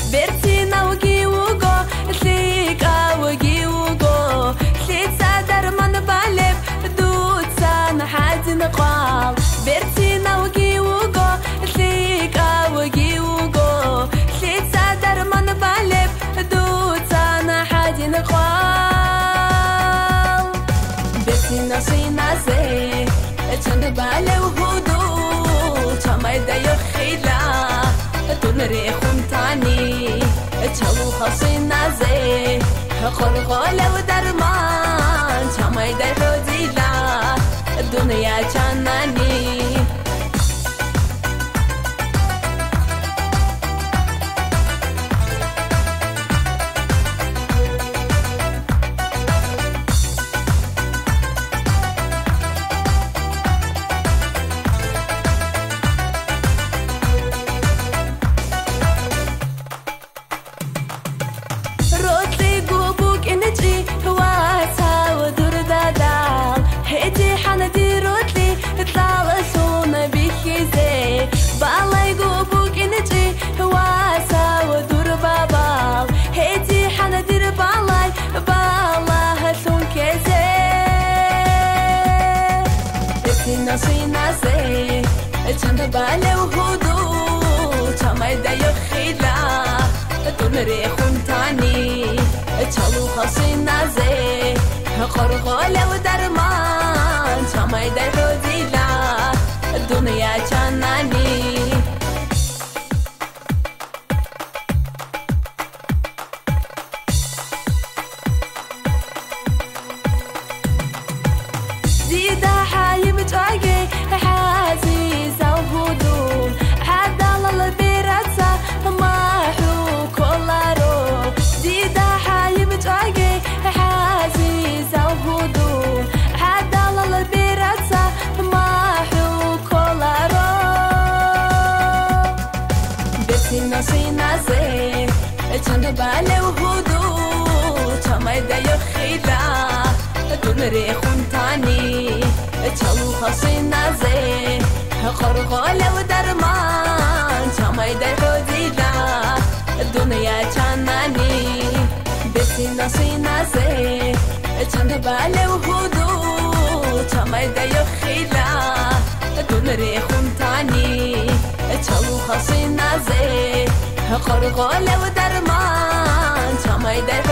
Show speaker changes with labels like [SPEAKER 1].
[SPEAKER 1] برتينا وجيوجو ليكا وجيوجو ليت سادر من بالب دوت سان حد نقال برتينا وجيوجو ليكا وجيوجو ليت سادر من بالب دوت سان حد نقال برتينا سينا زي جن بالو هدو تما يديو خيلا تنري خنتاني تشو خصينا زي خلقولة ودرمان تما يديو ديلا الدنيا جناني نسينا زي جنب بالو هدو تما يديو خيلا تنري خنتاني تشالو خصينا زي خرقولة ودرمان تما يديو ديلا الدنيا جناني نسينا زي جنب بالو هدو تما يديو خيلا تنري خنتاني تشالو خصينا زي خرقولة ودرمان تما يديو ديلا الدنيا جناني بسي نسينا زي جنب بالو هدو تما يديو خيلا تنري خنتاني تشالو خصينا زي خرقولة ودرمان تما يديو